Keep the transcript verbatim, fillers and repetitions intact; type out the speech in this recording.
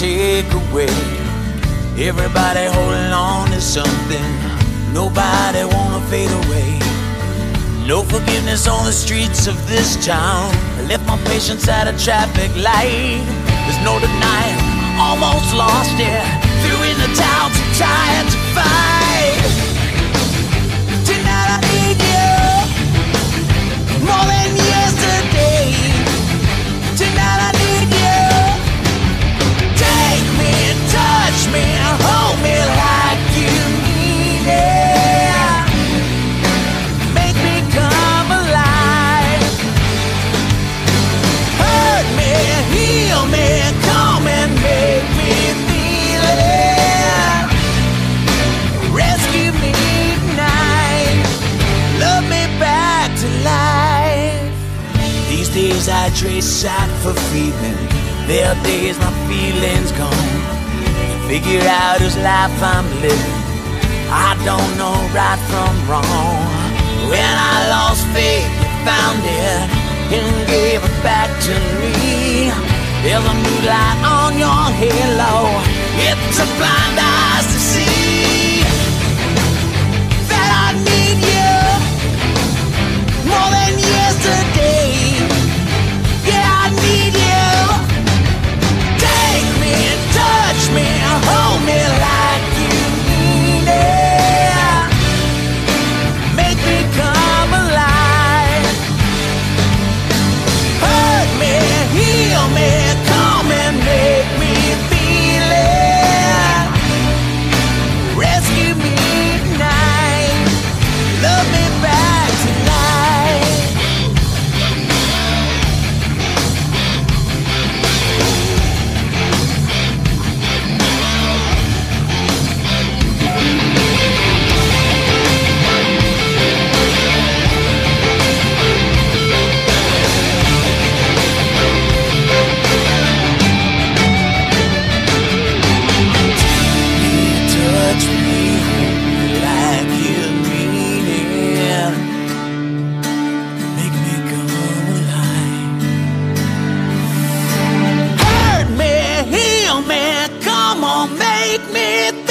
take away. Everybody holding on to something, nobody wanna fade away. No forgiveness on the streets of this town. I left my patience at a traffic light. There's no denying, almost lost it. Threw in the towel, too tired to fight. Tonight I need you more than yesterday. Tonight I need you. Take me, touch me, hold me like you need it. Make me come alive. Hurt me, heal me, come and make me feel it. Rescue me tonight, love me back to life. These days I trace out for feeling. There are days my feelings gone. Figure out whose life I'm living. I don't know right from wrong. When I lost faith, you found it and gave it back to me. There's a new light on your halo. It's a blind eyes to see that I need you more than yesterday. Yeah, I need you. Take me, touch me, hold me like you need it. Make me come alive. Hurt me, heal me, come and make me feel it. Rescue me tonight, love me back tonight. Touch me, hold me like you mean it. Make me come alive. Hurt me, heal me, come on, make me